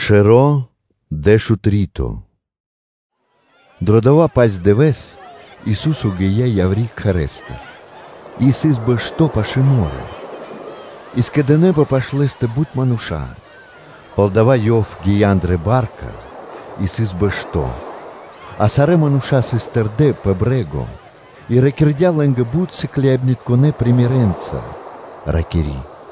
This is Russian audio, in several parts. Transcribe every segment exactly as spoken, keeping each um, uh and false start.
Пашеро де шутрито. Дродова пасть девес, Исусу гея яври харестер. Исис бы что паши море. Из кеденеба пошлесте будь мануша. Полдава йов геяндре барка, Исис бы что. А саре мануша сестерде по брего, и ракердя ленге будь секлебнит коне примиренца, ракери.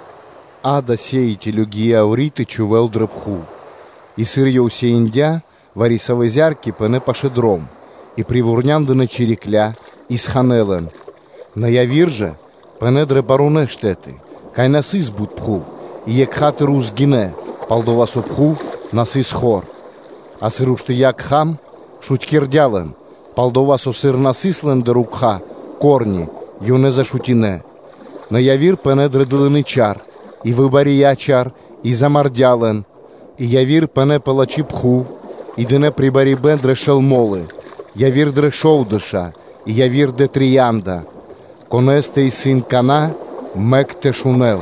Ада сеятелю геаурити чувел дрепху. И сыр йоусе индя, варисовы зярки пене пашедром, и привурнян да на черекля, и сханелен. На явир же, пене дрепаруне штети, кай насыс буд пху, и екхаты рус гине, палдова сопху, насыс хор. А сырушты як хам, шутькердялен, палдова со сыр насыслен да рукха, корни, юне зашутине. На явир пене дредлины чар, и выбари я чар, и замардялен, и явир пене палачи пху, и дене прибари бен дрешел молы, явир дрешов дыша, и явир де триянда, конесте и сын кана, мек те шунел.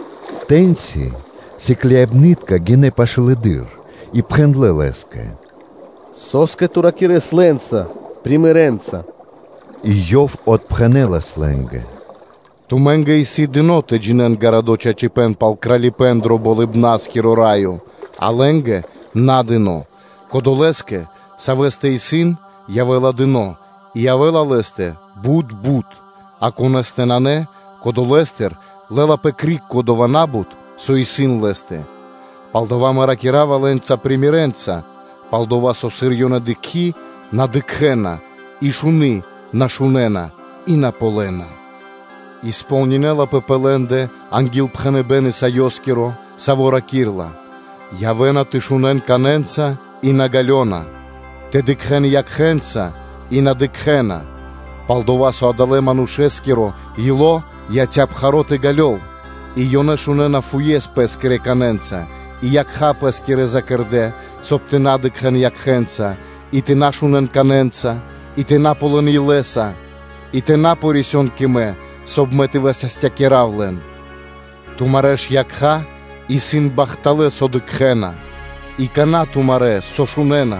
Тенси, секлебнитка гене пашеледыр, и пхендле леске. Соске туракире сленца, примиренца. И йов от пхенела сленге. Туменга и сидино те джинен городоча чепен пал кралипен дроболи бнаскиро раю, а ленге надино. Кодолеске савесте и син явела дино, и явела лесте буд-буд, а конесте нане кодолестер лела пекрик кодова буд, со и син лесте. Палдова маракирава ленца примиренца, палдова со сирьо на дикхи на дикхена, и шуны на шунена, и на полена. Исполненела пепеленде ангел пхенебене сайоскиро, савора кирла. Явена ты шунен каненца и на галена. Те дикхен якхенца и на дикхена. Палдова со адале манушескиро, ило я тяпхароте галел. И йоне шунена фуес пескере каненца, и якха пескере закерде, соптена дикхен якхенца, и ты нашунен каненца, и ты наполен и леса, и ты напорисен киме, собметивеса стякеравлен. Тумареш якха, и син бахтале содикхена, и кана тумаре сошунена.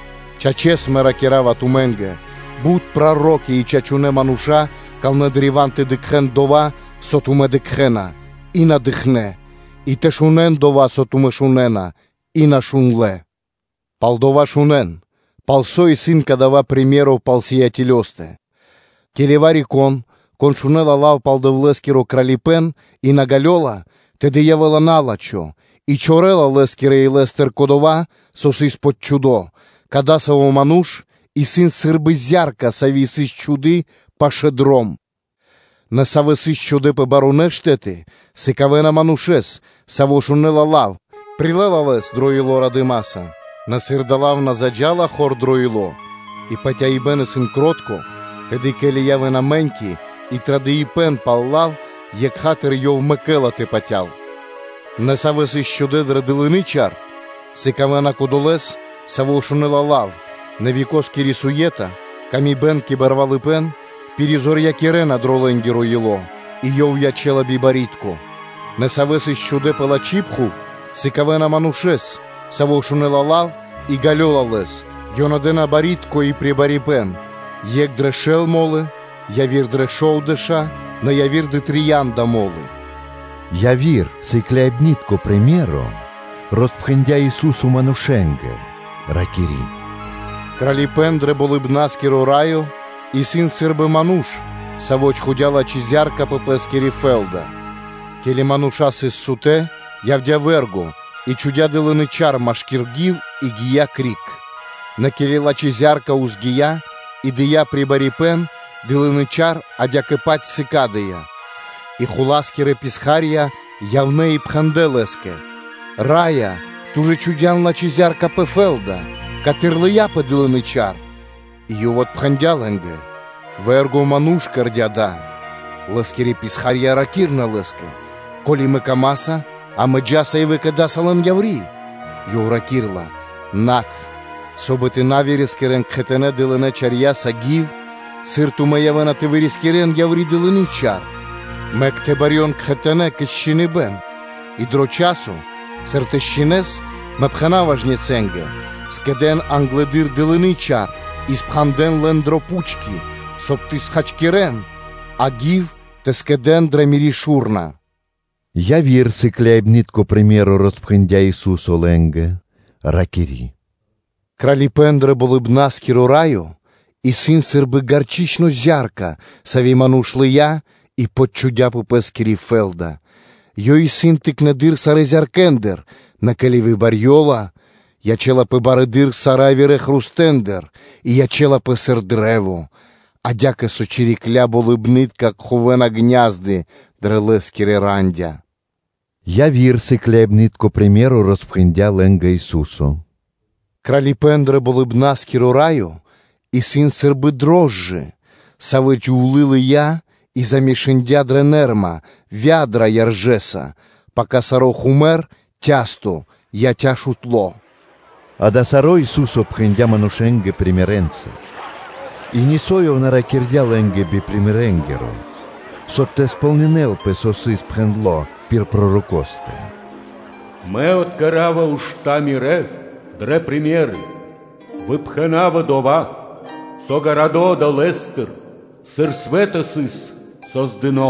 Чачес меракерава туменге, буд пророки и чачуне мануша, калне дриванте дикхен дова, сотуме дикхена, и надихне, и те шунен дова сотуме шунена, и на шунле. Палдова шунен, палсо и син кадава примеров палсиятелёсте. Келевари кон, кон шунела лав палдевлескиро кралипен, и нагалёла, те деявела налачо, и чорела лескире и лестер кодова, сосис под чудо, кадасово мануш, и сын сырбы зярка сависис чуды пашедром. На сависис чуды по бароне штети, сикавена манушес, саво шунела лав, прилела лес дроило радымаса, на сырдалав на заджала хор дроило, и потя и бене сын кротко, теди келі явена меньки, и тради и пен паллав, як хатер йов мекела те патял. Не савеси щоде дредилини чар, сикавена кодолес, саво шунела лав, не вікоски рісуєта, камі бен кібервали пен, пірізор'я кірена дроленді роїло, і йов ячела бібарітко. Не савеси щоде пелачі пху, сикавена манушес, саво шунела лав, і гальола лес, йонадена барітко і прибарі пен, єк дрешел моле, явір дрешов деша, на явір де тріянда моли. Явір, секлебнитко примеро, розпхендя Ісусу манушенге, ракері. Краліпен дреболи б наскіро раю, і син сирби мануш, савоч худяла чизярка пепескері фелда. Келі мануша сис суте, явдя верго, і чудя дилини чар машкіргів, і гія крік. На келі лачизярка узгія, і дия прибаріпен, дилини чар, адя кипать сикадия. І хуласкіре пісхарія, явне і пханделеске. Рая, туже чудял лачизярка пефелда, катирлия подилини чар. І йовот пхандяленге, верго мануш кардяда. Лескері пісхарія ракірна леске, колі мекамаса, а меджаса і викидасален яврі. Йов ракірла, нат, собити навіріскерен кхетене дилине чар'я сагів, сирту меявена ти виріскерен яврі дилини чар. Мек те барьон кхетене кещини бен, і дро часу, сертещинес, Мепхена жнеценге, скеден англедир дилиничар, испханден лендропучки, соптис хачкерен, агив тескеден дремірі шурна. Я вірси кляйбнитко примеру розпхендя Ісусу ленге, ракері. Кралі пендре були б наскіру раю, і син сирби гарчично зярка, саві манушли я, і почудя пупескірі фелда. Йой син тикнедир сарезяркендер, на келіві барйола, ячела пе баредир саравіре хрустендер, і ячела пе сердрево, а дяке сочирі кля були б нитка кховена гнязди, дрелескіре рандя. Я вірси кляйбнитко примеру розпхендя ленге Ісусу. Кралі пендре були б наскіру раю, і син сирби дрожжи, савич улили я, і замішендя дренерма, вядра яржеса, пока сарох умер, тясту, я тяшу тло. А да саро Ісусу пхендя манушенге примиренце. І нісойов на ракердя ленге бі примиренгеро, соб те сполненел пе соси спхендло пір пророкосте. Ме откарава ушта мире, дре примери, випхенава дова, согарадо да лестер, сир света сис, создино.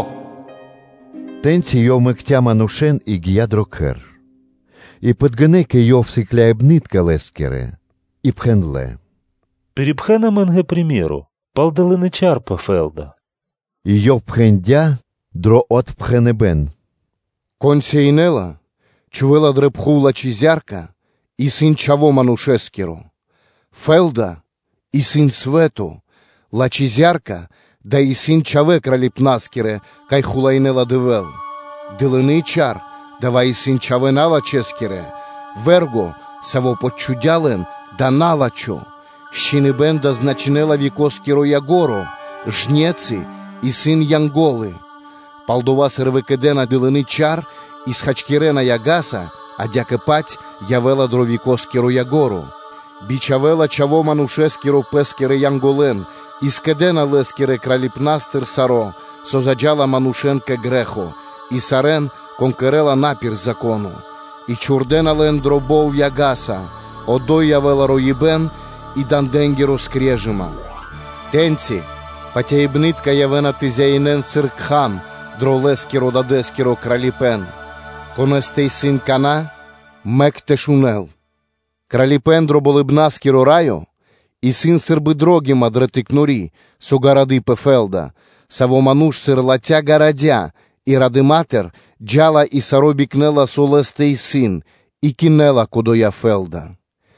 Тенці йов мектя манушен і гія дрокер. І подгенеке йов сикляйбнитка лескере, і пхенле. Перепхена менге примеру, палдалиничар пефелда. І йов пхендя дро от пхенебен. Конця інела, чувела дрепхула чизярка, і син чаво манушескіро. Фелда, і син свету, ла чизярка, да і син чаве краліпнаскіре, кай хулайнела дивел. Дилини чар, давай і син чаве налаческіре, верго, саво почудялен, да налачо. Щінебен да значнела вікоскіро ягоро, жнєці і син янголи. Палдова сервекедена дилини чар, і схачкірена ягаса, а дяке пать явела дровікоскіро ягору. Бичавела чаво манушескіро пескіре янголен, і скедена лескіре краліпнастер саро, созаджала манушенке грехо, і сарен конкерела напір закону. І чурдена лен дробов ягаса, одой явела роїбен, і данденгіро скрежима. Тенці, патяїбнитка явена тизяїнен сиркхан, дролескіро дадескіро краліпен. Конестей син кана, мек тешунел. Краліпен дроболи б наскіро раю, і син сирби дрогіма дретикнурі, сугаради пефелда, савомануш сир латя гарадя, і ради матер джала і саробікнела солестей син, і кінела кудоя фелда.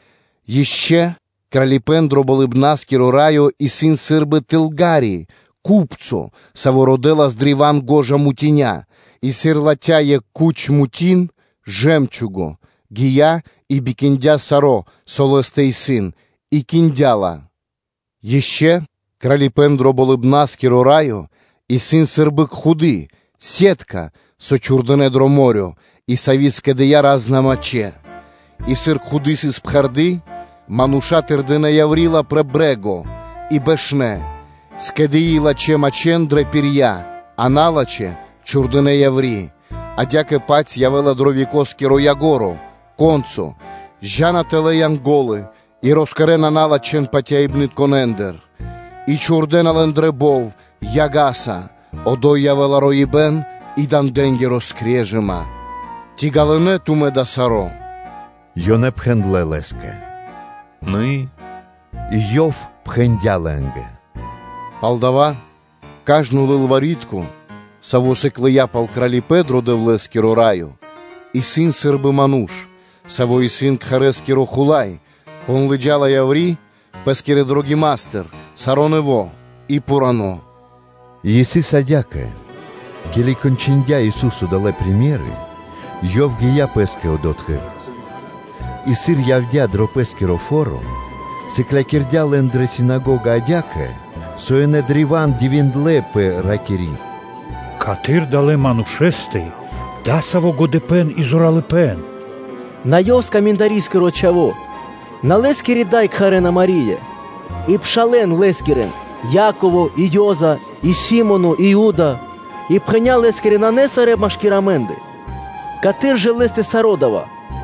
Іще краліпен дроболи б наскіро раю, і син сирби тилгарі, купцо, савородила з дріван гожа мутіня, і сирлатяє куч мутін, жемчуго, гія і бікіндя саро, солестей син, і кіндяла. Іще краліпен дроболи б наскіро раю, і син сирбик худи, сєтка, сочурдене дроморю, і савіське дея разна маче. І сир худис із пхарди, мануша тердене явріла пребрего, і бешне, скедеї лаче мачендре пір'я, а налаче чурдене яврі, а дяке паць явела дровікоскіро ягоро, концу, жана теле янголи, і розкарена налачен патяйбнит конендер, і чурдена лендребов, ягаса, одой явела роїбен, і данденгі розкрежима. Тігалене туме да саро. Йоне пхендле леске. Ну і? І йов пхендя ленге. Палдава, кажну лилварітку, савосикли я пал кралі Педро де в лескіро раю, і син сирби мануш, саво і син кхарескіро хулай, понлиджала яврі, пескіре дрогі мастер, саронево і пурано. Єси садяке, кілі кончиндя Ісусу дале примєри, йов гія песке одотхер. І сир явдя дро пескіро форо, сиклякірдя лендре синагога адяке, соене дріван дівіндлепе ракері. Катир дале манушестей, дасаво годепен і зуралепен. На йов коментарійське рочаво, на лескері дай кхарена Марія, і пшален лескерен, Яково, і Йоза, і Сімону, і Іуда, і пхеня лескері на несаре машкіраменди. Катир же лесте сародава,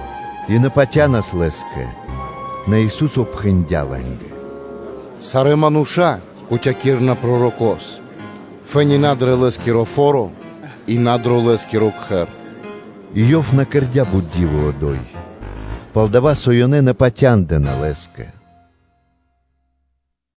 и на патянас леске, на Исус обхендя ленге. Саре мануша, кутякирна пророкос. Фені надре лескіро форо, і надро лескіро кхер. Йов на кердя буддіву одой. Полдава сойоне на патянде на леске.